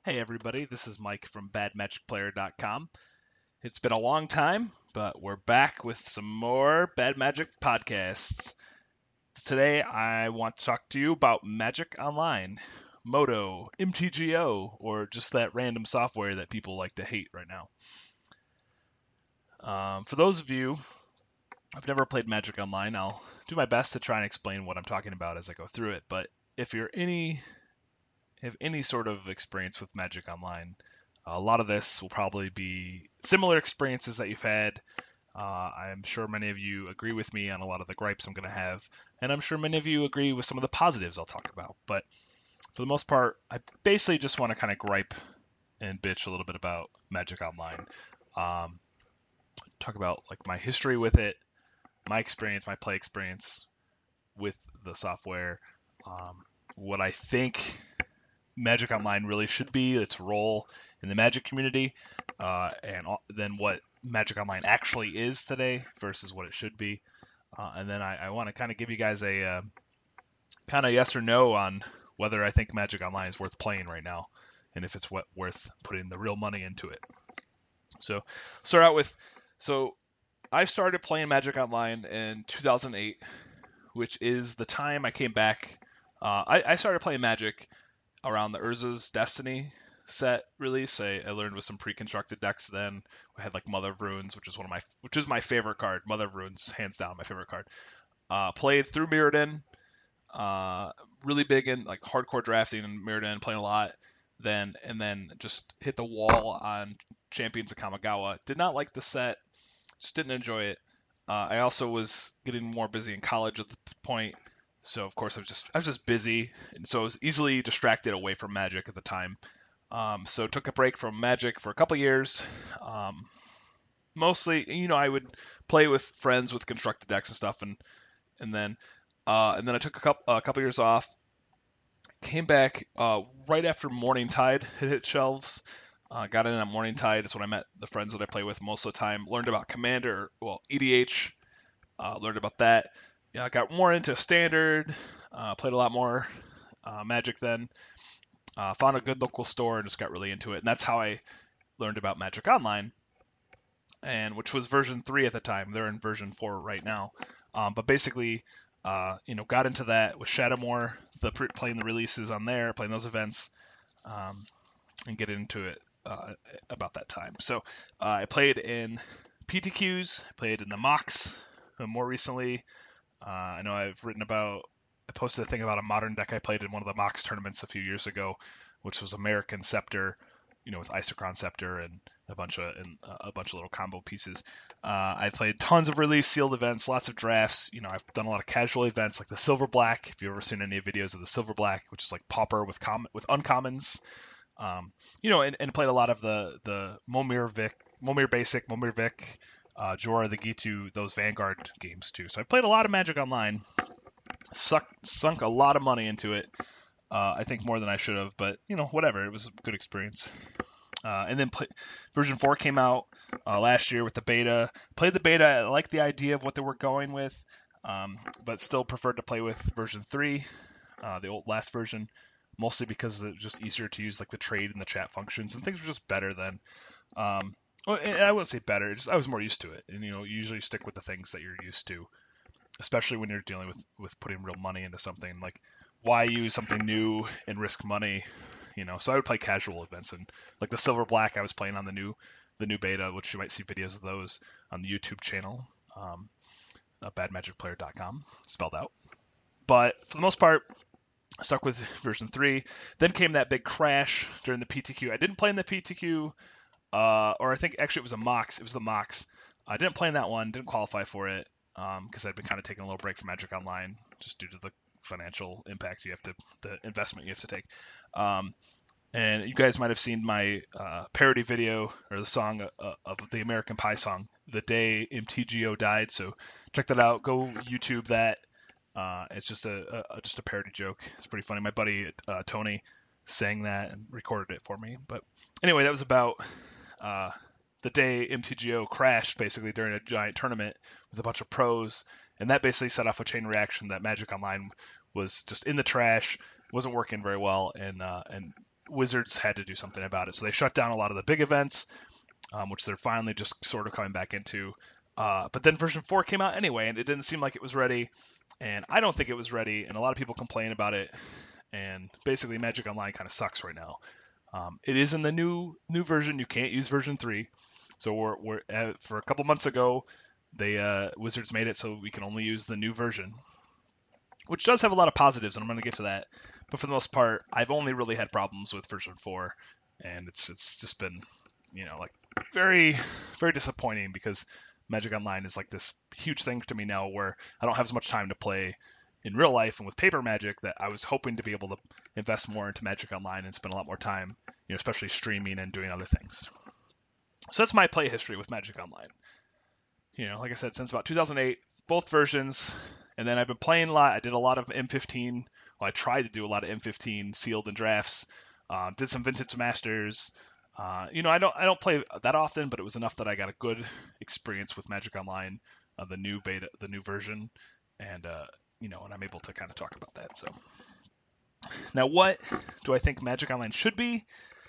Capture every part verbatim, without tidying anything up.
Hey everybody, this is Mike from bad magic player dot com. It's been a long time, but we're back with some more Bad Magic podcasts. Today I want to talk to you about Magic Online, Moto, M T G O, or just that random software that people like to hate right now. Um, for those of you who've never played Magic Online, I'll do my best to try and explain what I'm talking about as I go through it. But if you're any have any sort of experience with Magic Online, a lot of this will probably be similar experiences that you've had. Uh, I'm sure many of you agree with me on a lot of the gripes I'm going to have, and I'm sure many of you agree with some of the positives I'll talk about. But for the most part, I basically just want to kind of gripe and bitch a little bit about Magic Online. Um, talk about like my history with it, my experience, my play experience with the software, um, what I think Magic Online really should be, its role in the Magic community, uh, and then what Magic Online actually is today versus what it should be. Uh, and then I, I want to kind of give you guys a uh, kind of yes or no on whether I think Magic Online is worth playing right now, and if it's what, worth putting the real money into it. So start out with, so I started playing Magic Online in two thousand eight, which is the time I came back. Uh, I, I started playing Magic around the Urza's Destiny set release. I, I learned with some pre-constructed decks then. I had like Mother of Runes, which is one of my which is my favorite card. Mother of Runes, hands down, my favorite card. Uh, played through Mirrodin. Uh, really big in like hardcore drafting and Mirrodin, playing a lot. Then and then just hit the wall on Champions of Kamigawa. Did not like the set. Just didn't enjoy it. Uh, I also was getting more busy in college at the point. So of course I was just I was just busy, and so I was easily distracted away from Magic at the time. Um, so took a break from Magic for a couple years. Um, mostly, you know, I would play with friends with constructed decks and stuff, and and then uh, and then I took a couple a couple years off. Came back uh, right after Morning Tide had hit shelves. Uh, got in on Morning Tide. It's when I met the friends that I play with most of the time. Learned about Commander, well E D H. Uh, learned about that. Yeah, I got more into Standard. Uh, played a lot more uh, Magic then. Uh, found a good local store and just got really into it. And that's how I learned about Magic Online, and which was version three at the time. They're in version four right now. Um, but basically, uh, you know, got into that with Shadowmoor, the playing the releases on there, playing those events, um, and get into it uh, about that time. So uh, I played in P T Qs, played in the mocks uh, more recently. Uh, I know I've written about, I posted a thing about a modern deck I played in one of the mocks tournaments a few years ago, which was American Scepter, you know, with Isochron Scepter and a bunch of and a bunch of little combo pieces. Uh, I played tons of release sealed events, lots of drafts. You know, I've done a lot of casual events like the Silver Black. If you've ever seen any videos of the Silver Black, which is like Pauper with com- with uncommons. Um, you know, and, and played a lot of the the Momir Vic, Momir Basic, Momir Vic, uh, Jorah the Gitu, those Vanguard games too. So I played a lot of Magic Online, suck, sunk a lot of money into it. Uh, I think more than I should have, but you know, whatever. It was a good experience. Uh, and then play, version four came out uh, last year with the beta. Played the beta. I liked the idea of what they were going with, um, but still preferred to play with version three, uh, the old last version, mostly because it was just easier to use like the trade and the chat functions, and things were just better then. Um, well, I wouldn't say better. Just I was more used to it, and you know, you usually stick with the things that you're used to, especially when you're dealing with with putting real money into something. Like, why use something new and risk money? You know, so I would play casual events, and like the Silver Black, I was playing on the new the new beta, which you might see videos of those on the YouTube channel, um, uh, bad magic player dot com, spelled out. But for the most part, I stuck with version three. Then came that big crash during the P T Q. I didn't play in the P T Q, uh, or I think actually it was a Mox. It was the Mox. I didn't play in that one. Didn't qualify for it because um, I'd been kind of taking a little break from Magic Online just due to the financial impact you have to, the investment you have to take. Um, and you guys might have seen my uh, parody video or the song uh, of the American Pie song, "The Day M T G O Died." So check that out. Go YouTube that. Uh, it's just a, a just a parody joke. It's pretty funny. My buddy uh, Tony sang that and recorded it for me. But anyway, that was about uh, the day M T G O crashed basically during a giant tournament with a bunch of pros, and that basically set off a chain reaction that Magic Online was just in the trash, wasn't working very well, and uh, and Wizards had to do something about it. So they shut down a lot of the big events, um, which they're finally just sort of coming back into. Uh, but then version four came out anyway, and it didn't seem like it was ready. And I don't think it was ready, and a lot of people complain about it. And basically, Magic Online kind of sucks right now. Um, it is in the new new version. You can't use version three. So we're, we're uh, for a couple months ago, they uh, Wizards made it so we can only use the new version, which does have a lot of positives, and I'm going to get to that. But for the most part, I've only really had problems with version four, and it's it's just been, you know, like very very disappointing because Magic Online is like this huge thing to me now, where I don't have as much time to play in real life and with paper Magic that I was hoping to be able to invest more into Magic Online and spend a lot more time, you know, especially streaming and doing other things. So that's my play history with Magic Online. You know, like I said, since about two thousand eight, both versions, and then I've been playing a lot. I did a lot of M fifteen. Well, I tried to do a lot of M fifteen sealed and drafts. Uh, did some Vintage Masters. Uh, you know, I don't I don't play that often, but it was enough that I got a good experience with Magic Online, uh, the new beta, the new version, and uh, you know, and I'm able to kind of talk about that. So now, what do I think Magic Online should be?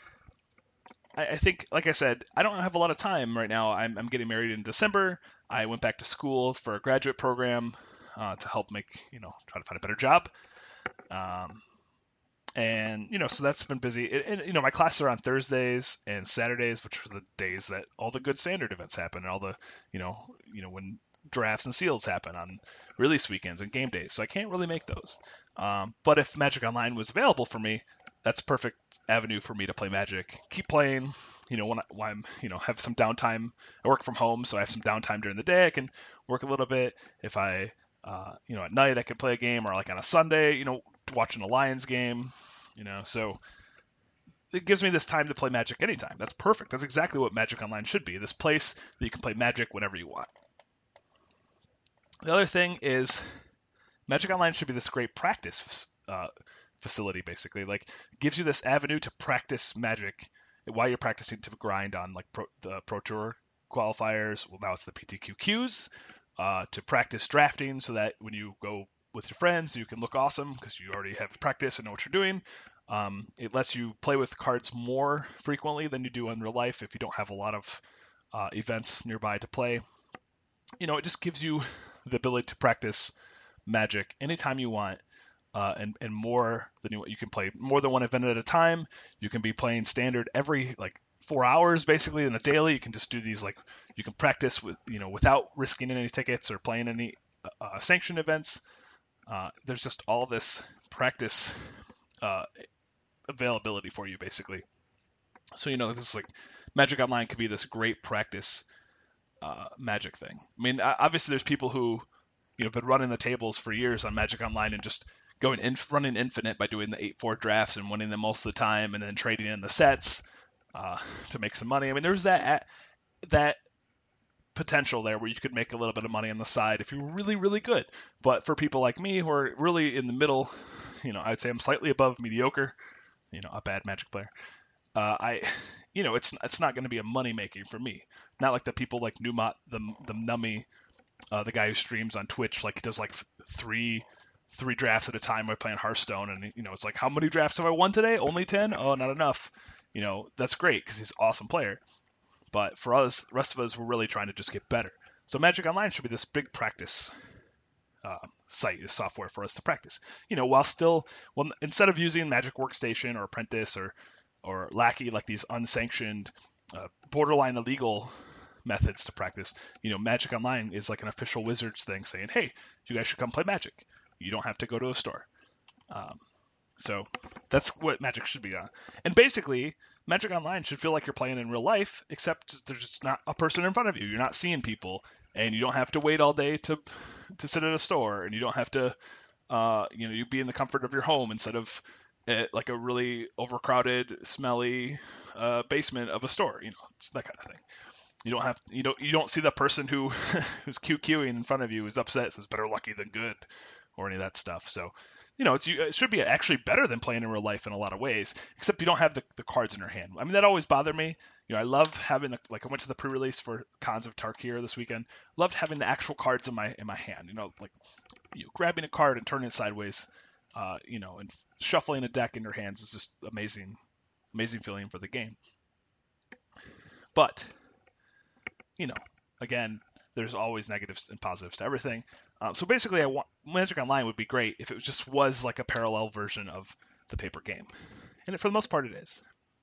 I, I think, like I said, I don't have a lot of time right now. I'm, I'm getting married in December. I went back to school for a graduate program uh, to help make, you know, try to find a better job. Um, and, you know, so that's been busy. And, and, you know, my classes are on Thursdays and Saturdays, which are the days that all the good standard events happen, and all the, you know, you know, when drafts and seals happen on release weekends and game days. So I can't really make those. Um, but if Magic Online was available for me, that's perfect avenue for me to play Magic. Keep playing, you know, when, I, when I'm, you know, have some downtime. I work from home, so I have some downtime during the day. I can work a little bit. If I, uh, you know, at night I can play a game, or like on a Sunday, you know, watching a Lions game, you know, so it gives me this time to play Magic anytime. That's perfect. That's exactly what Magic Online should be. This place that you can play Magic whenever you want. The other thing is Magic Online should be this great practice uh, facility, basically. Like, gives you this avenue to practice Magic while you're practicing to grind on like pro, the Pro Tour qualifiers. Well, now it's the P T Q Qs. Uh, to practice drafting so that when you go with your friends, you can look awesome because you already have practice and know what you're doing. Um, it lets you play with cards more frequently than you do in real life if you don't have a lot of uh, events nearby to play. You know, it just gives you the ability to practice Magic anytime you want, uh, and and more than you, you can play more than one event at a time. You can be playing standard every like four hours basically in a daily. You can just do these like you can practice with you know without risking any tickets or playing any uh, sanctioned events. Uh, there's just all this practice uh, availability for you basically. So you know this is like Magic Online could be this great practice uh, Magic thing. I mean, obviously there's people who you know been running the tables for years on Magic Online and just going in running infinite by doing the eight four drafts and winning them most of the time, and then trading in the sets uh, to make some money. I mean, there's that that potential there where you could make a little bit of money on the side if you're really really good. But for people like me who are really in the middle, you know, I'd say I'm slightly above mediocre. You know, a bad Magic player. Uh, I, you know, it's it's not going to be a money making for me. Not like the people like Numot, the the Nummy. Uh, the guy who streams on Twitch, like he does like three three drafts at a time by playing Hearthstone, and you know it's like, how many drafts have I won today? Only ten? Oh, not enough. You know that's great because he's an awesome player. But for us, the rest of us, we're really trying to just get better. So Magic Online should be this big practice uh, site, this software for us to practice. You know, while still, well, instead of using Magic Workstation or Apprentice or or Lackey, like these unsanctioned, uh, borderline illegal methods to practice, you know, Magic Online is like an official Wizards thing saying, hey, you guys should come play Magic. You don't have to go to a store. Um, so that's what Magic should be on. And basically, Magic Online should feel like you're playing in real life, except there's just not a person in front of you. You're not seeing people, and you don't have to wait all day to to sit at a store, and you don't have to, uh, you know, you be in the comfort of your home instead of at like a really overcrowded, smelly uh, basement of a store. You know, it's that kind of thing. You don't have you don't you don't see the person who who's QQing in front of you who's upset, says better lucky than good, or any of that stuff. So, you know, it's it should be actually better than playing in real life in a lot of ways, except you don't have the, the cards in your hand. I mean, that always bothered me. You know, I love having the like I went to the pre-release for Khans of Tarkir this weekend. Loved having the actual cards in my in my hand. You know, like you know, grabbing a card and turning it sideways. Uh, you know, and shuffling a deck in your hands is just amazing amazing feeling for the game. But, you know, again, there's always negatives and positives to everything. Um, so basically, I want Magic Online would be great if it was just was like a parallel version of the paper game, and for the most part, it is.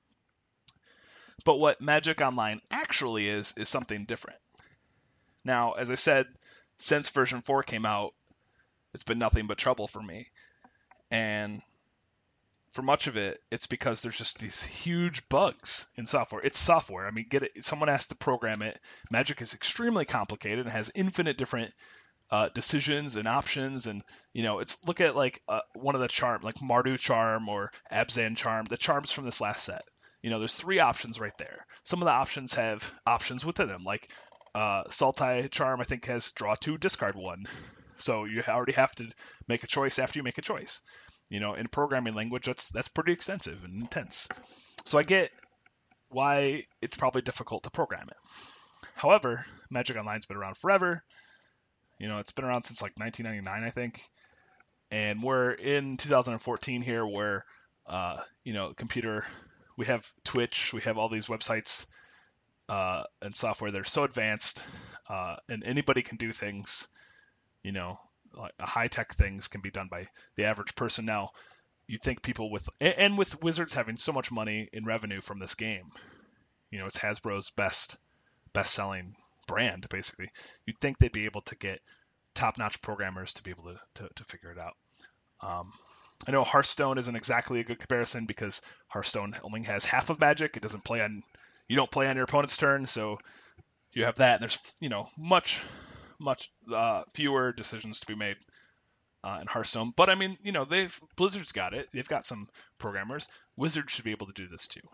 But what Magic Online actually is is something different. Now, as I said, since version four came out, it's been nothing but trouble for me, and for much of it, it's because there's just these huge bugs in software. It's software. I mean, get it. Someone has to program it. Magic is extremely complicated and has infinite different uh, decisions and options. And you know, it's look at like uh, one of the charm, like Mardu Charm or Abzan Charm, the charms from this last set. You know, there's three options right there. Some of the options have options within them, like uh, Sultai Charm. I think has draw two, discard one. So you already have to make a choice after you make a choice. You know, in programming language, that's that's pretty extensive and intense. So I get why it's probably difficult to program it. However, Magic Online's been around forever. You know, it's been around since like nineteen ninety-nine, I think. And we're in two thousand fourteen here where, uh, you know, computer, we have Twitch, we have all these websites uh, and software that are so advanced, uh, and anybody can do things, you know, like high-tech things can be done by the average person. Now, you think people with, and with Wizards having so much money in revenue from this game, you know, it's Hasbro's best, best-selling brand, basically. You'd think they'd be able to get top-notch programmers to be able to, to, to figure it out. Um, I know Hearthstone isn't exactly a good comparison because Hearthstone only has half of Magic. It doesn't play on, you don't play on your opponent's turn, so you have that, and there's, you know, much much uh, fewer decisions to be made uh, in Hearthstone. But I mean, you know, they've Blizzard's got it. They've got some programmers. Wizards should be able to do this too.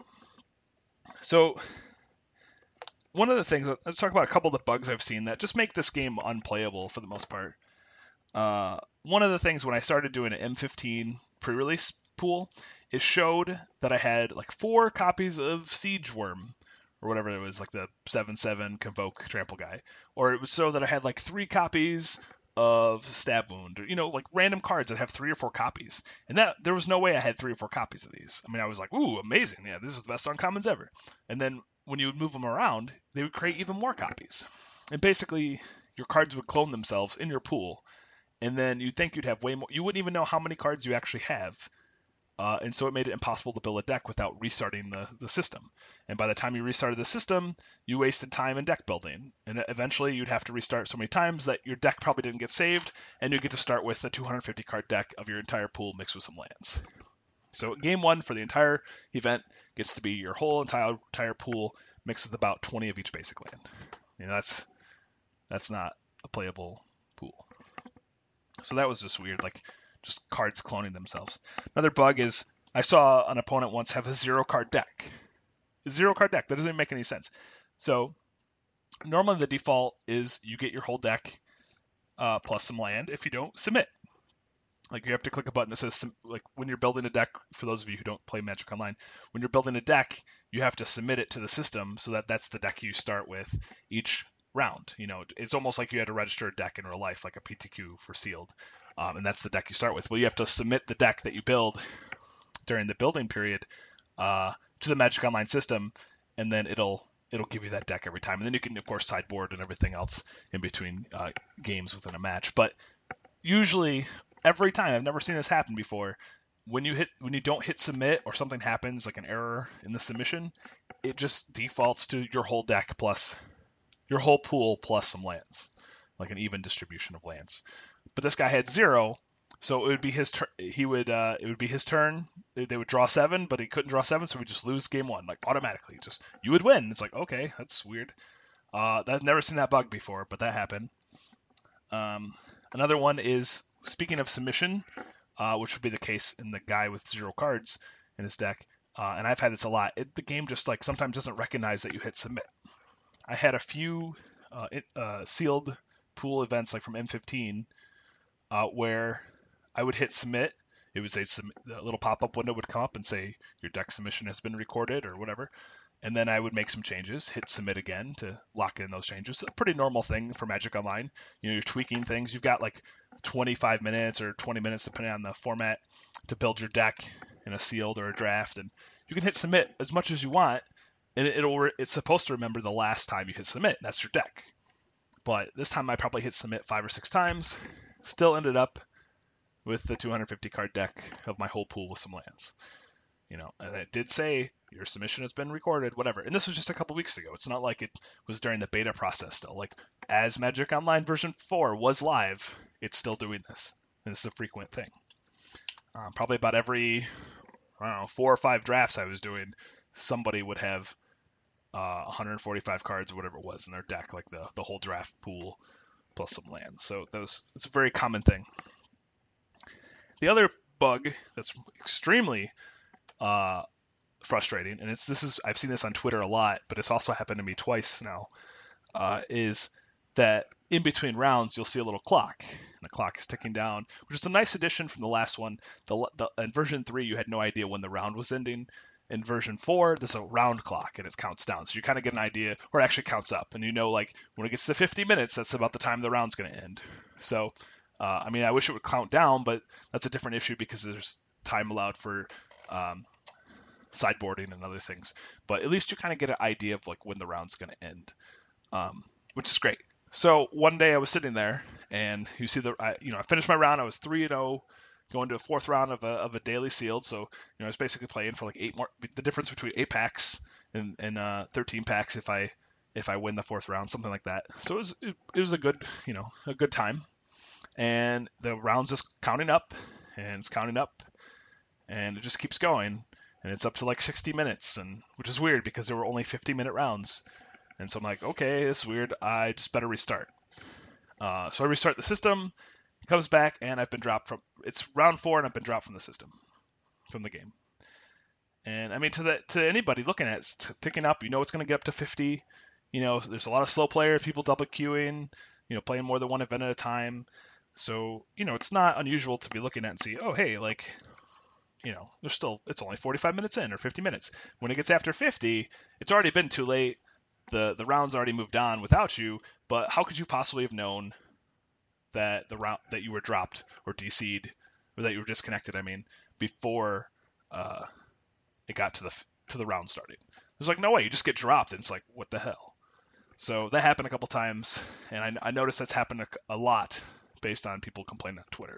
So one of the things, let's talk about a couple of the bugs I've seen that just make this game unplayable for the most part. Uh, one of the things when I started doing an M fifteen pre-release pool, it showed that I had like four copies of Siege Worm, or whatever it was, like the seven seven Convoke Trample guy. Or it was so that I had like three copies of Stab Wound, or, you know, like random cards that have three or four copies. And that there was no way I had three or four copies of these. I mean, I was like, ooh, amazing. Yeah, this is the best uncommons ever. And then when you would move them around, they would create even more copies. And basically, your cards would clone themselves in your pool. And then you'd think you'd have way more. You wouldn't even know how many cards you actually have. Uh, and so it made it impossible to build a deck without restarting the, the system. And by the time you restarted the system, you wasted time in deck building. And eventually you'd have to restart so many times that your deck probably didn't get saved, and you get to start with a two hundred fifty card deck of your entire pool mixed with some lands. So game one for the entire event gets to be your whole entire entire pool mixed with about twenty of each basic land. You know, that's that's not a playable pool. So that was just weird. Like, just cards cloning themselves. Another bug is I saw an opponent once have a zero card deck. A zero card deck. That doesn't even make any sense. So normally the default is you get your whole deck uh, plus some land. If you don't, submit. Like, you have to click a button that says, like, when you're building a deck, for those of you who don't play Magic Online, when you're building a deck, you have to submit it to the system so that that's the deck you start with each round. You know, it's almost like you had to register a deck in real life, like a P T Q for sealed. Um, and that's the deck you start with. Well, you have to submit the deck that you build during the building period uh, to the Magic Online system, and then it'll it'll give you that deck every time. And then you can, of course, sideboard and everything else in between uh, games within a match. But usually, every time, I've never seen this happen before, when you hit when you don't hit submit or something happens, like an error in the submission, it just defaults to your whole deck plus your whole pool plus some lands, like an even distribution of lands. But this guy had zero, so it would be his turn. He would uh, it would be his turn. They would draw seven, but he couldn't draw seven, so we just lose game one, like automatically. Just you would win. It's like, okay, that's weird. Uh, I've never seen that bug before, but that happened. Um, another one is, speaking of submission, uh, which would be the case in the guy with zero cards in his deck, uh, and I've had this a lot. It, the game just like sometimes doesn't recognize that you hit submit. I had a few uh, it, uh, sealed pool events like from M fifteen uh, where I would hit submit. It would say submit, the little pop-up window would come up and say your deck submission has been recorded or whatever. And then I would make some changes, hit submit again to lock in those changes. It's a pretty normal thing for Magic Online. You know, you're tweaking things. You've got like twenty-five minutes or twenty minutes, depending on the format, to build your deck. in a sealed or a draft, and you can hit submit as much as you want, and it'll it's supposed to remember the last time you hit submit. That's your deck. But this time I probably hit submit five or six times. Still ended up with the two hundred fifty card deck of my whole pool with some lands. You know, and it did say your submission has been recorded, whatever. And this was just a couple weeks ago. It's not like it was during the beta process still. Like, as Magic Online version four was live, it's still doing this. And this is a frequent thing. Um, probably about every, I don't know, four or five drafts I was doing, somebody would have uh, one hundred forty-five cards or whatever it was in their deck, like the, the whole draft pool plus some lands. So that was, it's a very common thing. The other bug that's extremely uh, frustrating, and it's this is I've seen this on Twitter a lot, but it's also happened to me twice now, uh, is that in between rounds you'll see a little clock, and the clock is ticking down, which is a nice addition from the last one. The, the in version three you had no idea when the round was ending. In version four, there's a round clock and it counts down, so you kind of get an idea, or it actually counts up, and you know, like when it gets to fifty minutes, that's about the time the round's going to end. So, uh, I mean, I wish it would count down, but that's a different issue because there's time allowed for um, sideboarding and other things. But at least you kind of get an idea of like when the round's going to end, um, which is great. So one day I was sitting there, and you see the, I, you know, I finished my round. I was three and zero, going to a fourth round of a of a daily sealed. So you know, I was basically playing for like eight more. The difference between eight packs and and uh, thirteen packs if I if I win the fourth round, something like that. So it was it, it was a good you know a good time, and the round's just counting up, and it's counting up, and it just keeps going. And it's up to like sixty minutes, and which is weird because there were only fifty minute rounds. And so I'm like, okay, this is weird. I just better restart. Uh, so I restart the system. It comes back, and I've been dropped from. It's round four, and I've been dropped from the system, from the game. And I mean, to the to anybody looking at it, it's t- ticking up. You know, it's going to get up to fifty. You know, there's a lot of slow players, people double queuing. You know, playing more than one event at a time. So you know, it's not unusual to be looking at and see, oh, hey, like. You know, there's still, it's only forty-five minutes in or fifty minutes. When it gets after fifty, it's already been too late. The the round's already moved on without you, but how could you possibly have known that the round that you were dropped or D C'd or that you were disconnected, I mean, before uh, it got to the to the round starting? There's like no way, you just get dropped and it's like, what the hell? So that happened a couple times, and I, I noticed that's happened a, a lot based on people complaining on Twitter.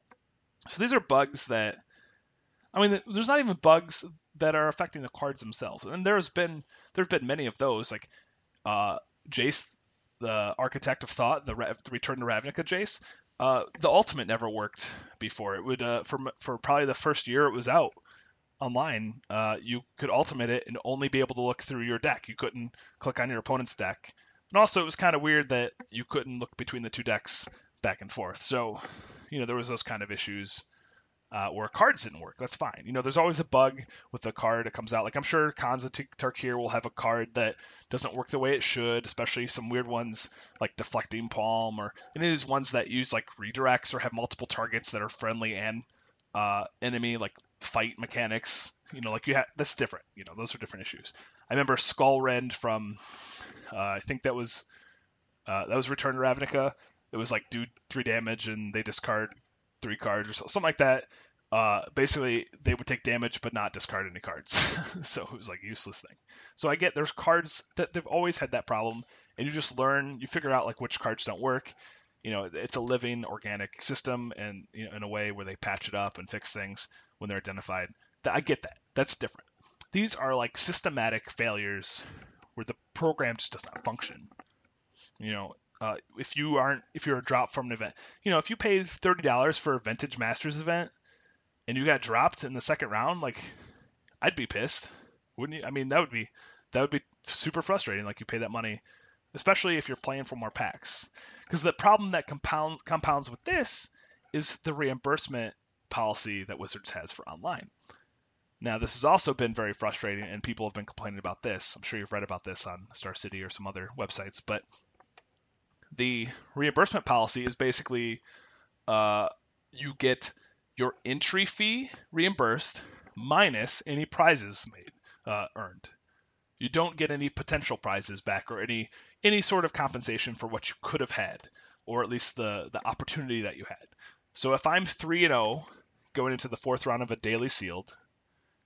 So these are bugs that I mean, there's not even bugs that are affecting the cards themselves, and there's been there've been many of those, like uh, Jace, the Architect of Thought, the, Re- the Return to Ravnica Jace. Uh, the ultimate never worked before. It would uh, for for probably the first year it was out online. Uh, you could ultimate it and only be able to look through your deck. You couldn't click on your opponent's deck, and also it was kind of weird that you couldn't look between the two decks back and forth. So, you know, there was those kind of issues. Uh, where cards didn't work. That's fine. You know, there's always a bug with a card that comes out. Like I'm sure Khans of Tarkir will have a card that doesn't work the way it should, especially some weird ones like Deflecting Palm or any of these ones that use like redirects or have multiple targets that are friendly and uh, enemy, like fight mechanics. You know, like you have that's different. You know, those are different issues. I remember Skullrend from uh, I think that was uh, that was Return to Ravnica. It was like do three damage and they discard three cards or something like that. Uh, basically, they would take damage but not discard any cards. So it was like a useless thing. So I get there's cards that they've always had that problem, and you just learn, you figure out like which cards don't work. You know, it's a living, organic system, and you know, in a way where they patch it up and fix things when they're identified. I get that. That's different. These are like systematic failures where the program just does not function. You know, Uh, if you aren't, if you're a drop from an event, you know, if you paid thirty dollars for a Vintage Masters event and you got dropped in the second round, like, I'd be pissed, wouldn't you? I mean, that would be, that would be super frustrating. Like, you pay that money, especially if you're playing for more packs. Because the problem that compounds compounds with this is the reimbursement policy that Wizards has for online. Now, this has also been very frustrating, and people have been complaining about this. I'm sure you've read about this on Star City or some other websites, but the reimbursement policy is basically uh, you get your entry fee reimbursed minus any prizes made uh, earned. You don't get any potential prizes back or any any sort of compensation for what you could have had, or at least the the opportunity that you had. So if I'm three and zero going into the fourth round of a daily sealed,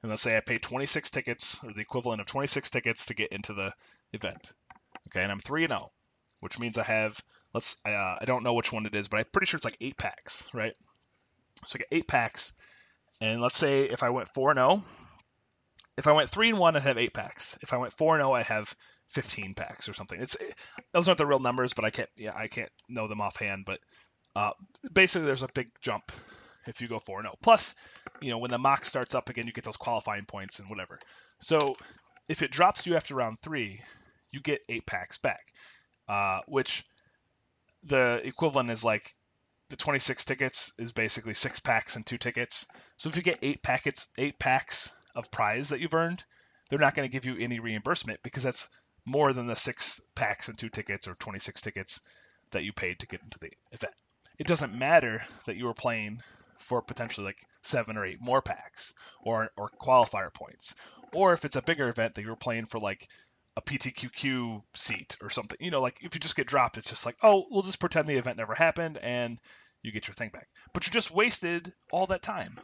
And let's say I pay twenty-six tickets, or the equivalent of twenty-six tickets to get into the event. Okay, and I'm three and oh, which means I have, let's, uh, I don't know which one it is, but I'm pretty sure it's like eight packs, right? So I get eight packs, and let's say if I went four and oh, if I went three and one, I'd have eight packs. If I went four and oh, I have fifteen packs or something. It's those aren't the real numbers, but I can't, yeah, I can't know them offhand. But uh, basically, there's a big jump if you go four and oh. Plus, you know, when the mock starts up again, you get those qualifying points and whatever. So if it drops you after round three, you get eight packs back, uh, which the equivalent is like the twenty-six tickets is basically six packs and two tickets. So if you get eight packets, eight packs of prize that you've earned, they're not going to give you any reimbursement because that's more than the six packs and two tickets or twenty-six tickets that you paid to get into the event. It doesn't matter that you were playing for potentially like seven or eight more packs or or qualifier points, or if it's a bigger event that you were playing for like a P T Q Q seat or something. You know, like if you just get dropped, it's just like, oh, we'll just pretend the event never happened and you get your thing back. But you just wasted all that time.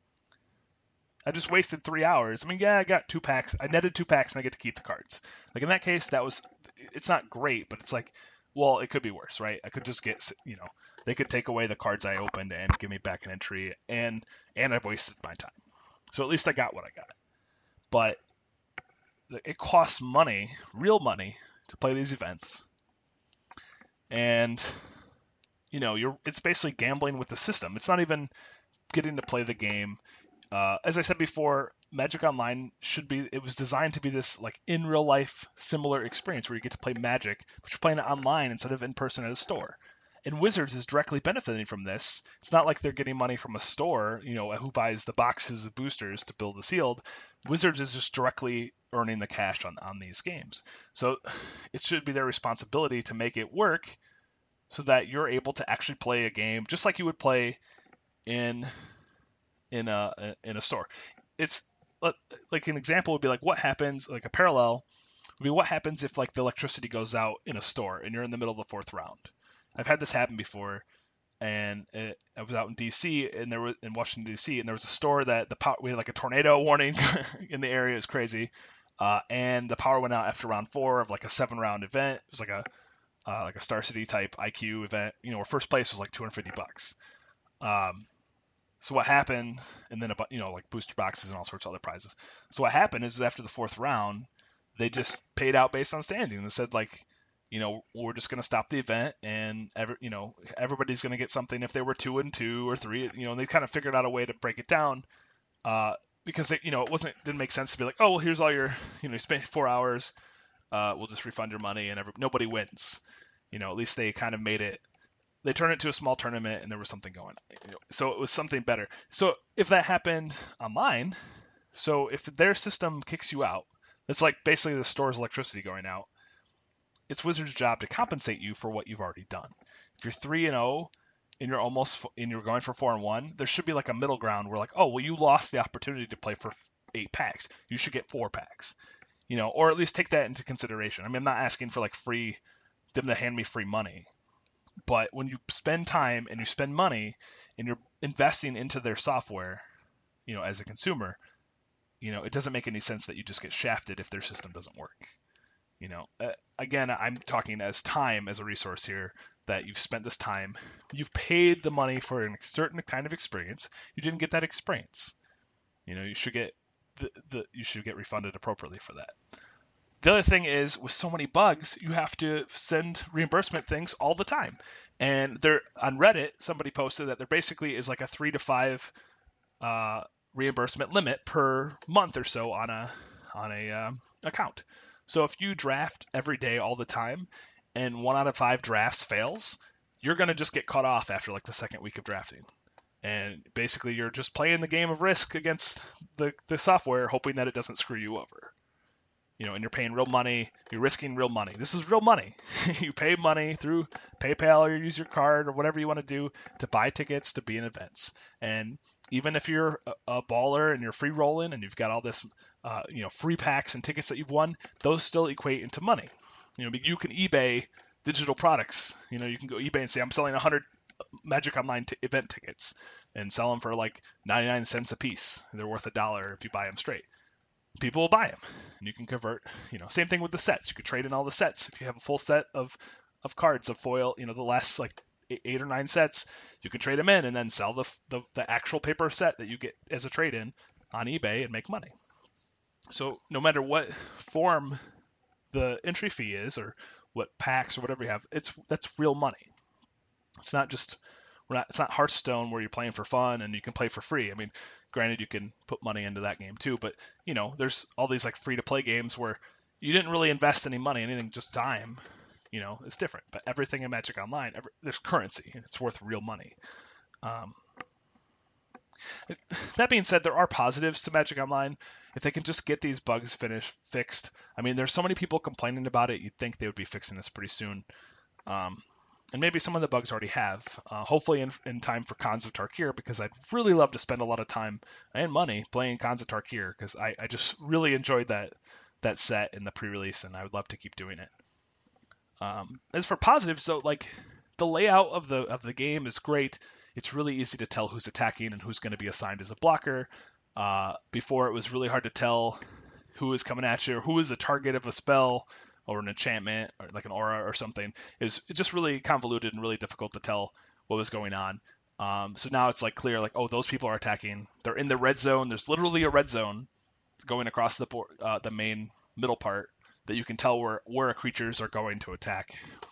I just wasted three hours. I mean, yeah, I got two packs. I netted two packs and I get to keep the cards. Like in that case, that was, it's not great, but it's like, well, it could be worse, right? I could just get, you know, they could take away the cards I opened and give me back an entry, and and I've wasted my time. So at least I got what I got. But it costs money, real money, to play these events. And, you know, you're it's basically gambling with the system. It's not even getting to play the game. Uh, as I said before, Magic Online should be, it was designed to be this like in real life similar experience where you get to play Magic, but you're playing it online instead of in person at a store. And Wizards is directly benefiting from this. It's not like they're getting money from a store, you know, who buys the boxes of boosters to build the sealed. Wizards is just directly earning the cash on, on these games. So it should be their responsibility to make it work so that you're able to actually play a game just like you would play in in a in a store. It's like an example would be like what happens, like a parallel would be what happens if like the electricity goes out in a store and you're in the middle of the fourth round. I've had this happen before, and it, I was out in D C and there was in Washington D C and there was a store that the power, we had like a tornado warning in the area. It's crazy, uh, and the power went out after round four of like a seven round event. It was like a uh, like a Star City type I Q event. You know, where first place was like two hundred fifty bucks. Um, So what happened, and then, you know, like booster boxes and all sorts of other prizes. So what happened is after the fourth round, they just paid out based on standing. They said, like, you know, we're just going to stop the event, and, every, you know, everybody's going to get something if they were two and two or three. You know, and they kind of figured out a way to break it down uh, because, they, you know, it wasn't didn't make sense to be like, oh, well, here's all your, you know, you spent four hours, uh, we'll just refund your money, and every, nobody wins. You know, at least they kind of made it. They turned it to a small tournament, and there was something going on. So it was something better. So if that happened online, so if their system kicks you out, it's like basically the store's electricity going out. It's Wizards' job to compensate you for what you've already done. If you're three and zero, and you're almost and you're going for four and one, there should be like a middle ground where like, oh well, you lost the opportunity to play for eight packs. You should get four packs, you know, or at least take that into consideration. I mean, I'm not asking for like free them to hand me free money. But when you spend time and you spend money and you're investing into their software, you know, as a consumer, you know, it doesn't make any sense that you just get shafted if their system doesn't work. You know, uh, again, I'm talking as time as a resource here, that you've spent this time, you've paid the money for a certain kind of experience. You didn't get that experience. You know, you should get the, the you should get refunded appropriately for that. The other thing is, with so many bugs, you have to send reimbursement things all the time. And there on Reddit, somebody posted that there basically is like a three to five uh, reimbursement limit per month or so on a on a um, account. So if you draft every day all the time, and one out of five drafts fails, you're going to just get cut off after like the second week of drafting. And basically, you're just playing the game of Risk against the the software, hoping that it doesn't screw you over. You know, and you're paying real money, you're risking real money. This is real money. You pay money through PayPal or use your card or whatever you want to do to buy tickets to be in events. And even if you're a, a baller and you're free rolling and you've got all this, uh, you know, free packs and tickets that you've won, those still equate into money. You know, you can eBay digital products. You know, you can go eBay and say, I'm selling one hundred Magic Online t- event tickets and sell them for like ninety-nine cents a piece. They're worth a dollar if you buy them straight. People will buy them, and you can convert. You know, same thing with the sets. You could trade in all the sets if you have a full set of of cards of foil. You know, the last like eight or nine sets, you could trade them in and then sell the the, the actual paper set that you get as a trade in on eBay and make money. So no matter what form the entry fee is or what packs or whatever you have, it's that's real money. It's not just we're not it's not Hearthstone where you're playing for fun and you can play for free. I mean, granted you can put money into that game too, but you know, there's all these like free to play games where you didn't really invest any money, anything, just time. You know, it's different. But everything in Magic Online, every, there's currency and it's worth real money. Um, that being said, there are positives to Magic Online. If they can just get these bugs finished, fixed. I mean, there's so many people complaining about it. You'd think they would be fixing this pretty soon. Um, and maybe some of the bugs already have. Uh, hopefully in, in time for Khans of Tarkir, because I'd really love to spend a lot of time and money playing Khans of Tarkir, because I, I just really enjoyed that that set in the pre-release, and I would love to keep doing it. Um, as for positives, though, like the layout of the of the game is great. It's really easy to tell who's attacking and who's going to be assigned as a blocker. Uh, before it was really hard to tell who is coming at you or who is the target of a spell or an enchantment or like an aura or something. It was just really convoluted and really difficult to tell what was going on. Um, so now it's like clear, like, oh, those people are attacking. They're in the red zone. There's literally a red zone going across the board, uh, the main middle part that you can tell where where creatures are going to attack.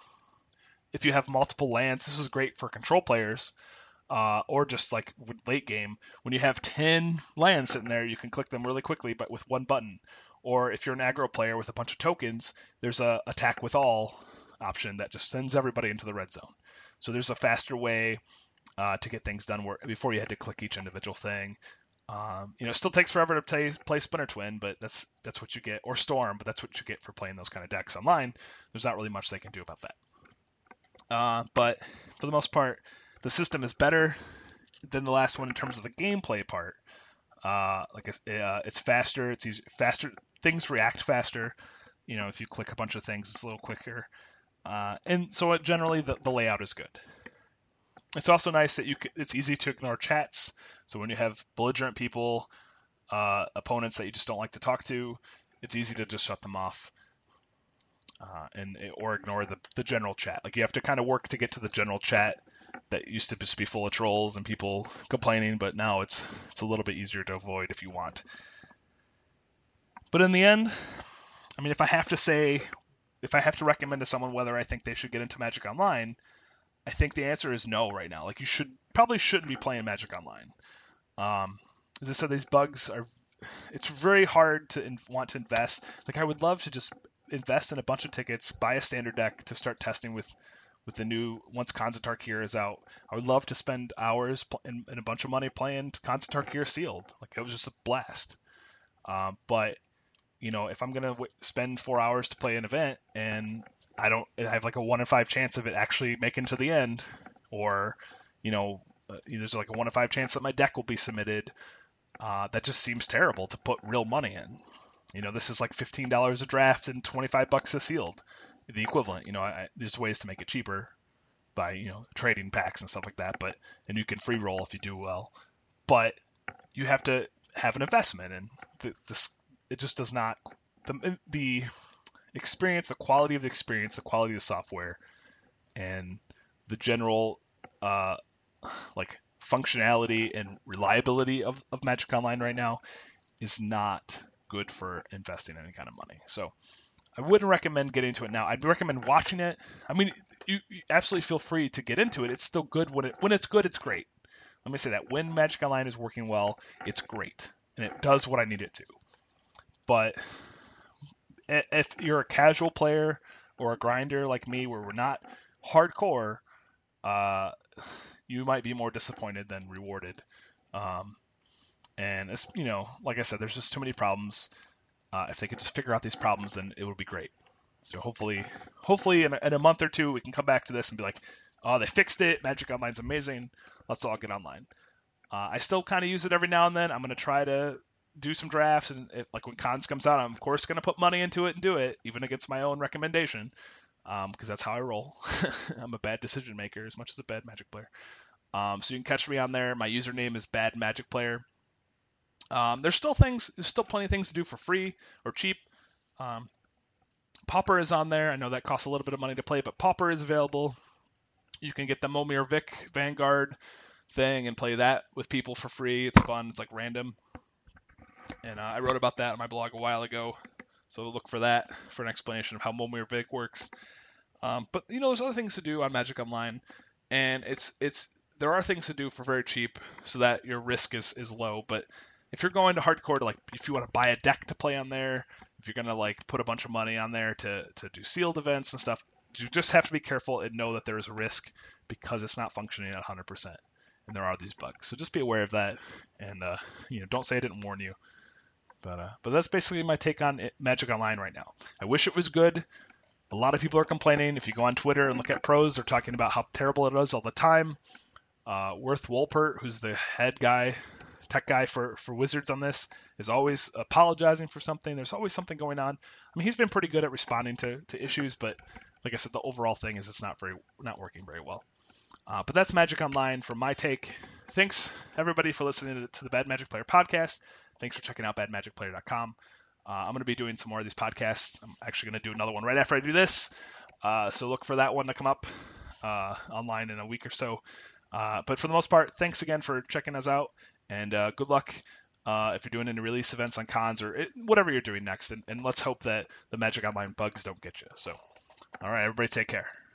If you have multiple lands, this is great for control players. Uh, or just like late game, when you have ten lands sitting there, you can click them really quickly, but with one button. Or if you're an aggro player with a bunch of tokens, there's a attack with all option that just sends everybody into the red zone. So there's a faster way uh, to get things done where, before you had to click each individual thing. Um, you know, it still takes forever to play, play Splinter Twin, but that's that's what you get, or Storm, but that's what you get for playing those kind of decks online. There's not really much they can do about that. Uh, but for the most part, the system is better than the last one in terms of the gameplay part. Uh, like uh, it's faster, it's easier, faster. Things react faster. You know, if you click a bunch of things, it's a little quicker. Uh, and so it, generally, the, the layout is good. It's also nice that you can, it's easy to ignore chats. So when you have belligerent people, uh, opponents that you just don't like to talk to, it's easy to just shut them off. Uh, and or ignore the, the general chat. Like you have to kind of work to get to the general chat that used to just be full of trolls and people complaining, but now it's it's a little bit easier to avoid if you want. But in the end, I mean, if I have to say, if I have to recommend to someone whether I think they should get into Magic Online, I think the answer is no right now. Like you should probably shouldn't be playing Magic Online. Um, as I said, these bugs are. It's very hard to in, want to invest. Like I would love to just invest in a bunch of tickets, buy a standard deck to start testing with with the new once Khans of Tarkir is out. I would love to spend hours and, and a bunch of money playing Khans of Tarkir sealed. Like it was just a blast. Um, but you know, if I'm gonna w- spend four hours to play an event and I don't I have like a one in five chance of it actually making to the end, or you know, uh, there's like a one in five chance that my deck will be submitted. Uh, that just seems terrible to put real money in. You know, this is like fifteen dollars a draft and twenty-five bucks a sealed, the equivalent. You know, I, there's ways to make it cheaper by, you know, trading packs and stuff like that, but, and you can free roll if you do well, but you have to have an investment, and the, this, it just does not, the, the experience, the quality of the experience, the quality of the software, and the general, uh, like, functionality and reliability of, of Magic Online right now is not good for investing any kind of money. So I wouldn't recommend getting into it now. I'd recommend watching it. I mean, you, you absolutely feel free to get into it. It's still good when it when it's good. It's great. Let me say that when Magic Online is working well, it's great and it does what I need it to. But if you're a casual player or a grinder like me, where we're not hardcore, uh, you might be more disappointed than rewarded. Um, and it's, you know, like I said, there's just too many problems. Uh, if they could just figure out these problems, then it would be great. So hopefully, hopefully in a, in a month or two, we can come back to this and be like, oh, they fixed it. Magic Online's amazing. Let's all get online. Uh, I still kind of use it every now and then. I'm going to try to do some drafts, and it, like when Khans comes out, I'm of course going to put money into it and do it, even against my own recommendation. because um, that's how I roll. I'm a bad decision maker as much as a bad Magic player. Um, so you can catch me on there. My username is Bad Magic Player. Um, there's still things, there's still plenty of things to do for free or cheap. Um, Pauper is on there. I know that costs a little bit of money to play, but Pauper is available. You can get the Momir Vic Vanguard thing and play that with people for free. It's fun. It's like random. And uh, I wrote about that on my blog a while ago. So look for that for an explanation of how Momir Vic works. Um, but you know, there's other things to do on Magic Online, and it's it's there are things to do for very cheap so that your risk is is low. But if you're going to hardcore to like, if you want to buy a deck to play on there, if you're gonna like put a bunch of money on there to to do sealed events and stuff, you just have to be careful and know that there is a risk because it's not functioning at one hundred percent, and there are these bugs. So just be aware of that, and uh, you know, don't say I didn't warn you. But uh, but that's basically my take on it, Magic Online right now. I wish it was good. A lot of people are complaining. If you go on Twitter and look at pros, they're talking about how terrible it is all the time. Uh, Worth Wolpert, who's the head guy, tech guy for, for Wizards on this, is always apologizing for something. There's always something going on. I mean, he's been pretty good at responding to, to issues, but like I said, the overall thing is it's not very not working very well. Uh, but that's Magic Online from my take. Thanks everybody for listening to, to the Bad Magic Player podcast. Thanks for checking out bad magic player dot com. Uh, I'm going to be doing some more of these podcasts. I'm actually going to do another one right after I do this. Uh, so look for that one to come up uh, online in a week or so. Uh, but for the most part, thanks again for checking us out, and uh, good luck uh, if you're doing any release events on cons or it, whatever you're doing next. And, and let's hope that the Magic Online bugs don't get you. So, all right, everybody, take care.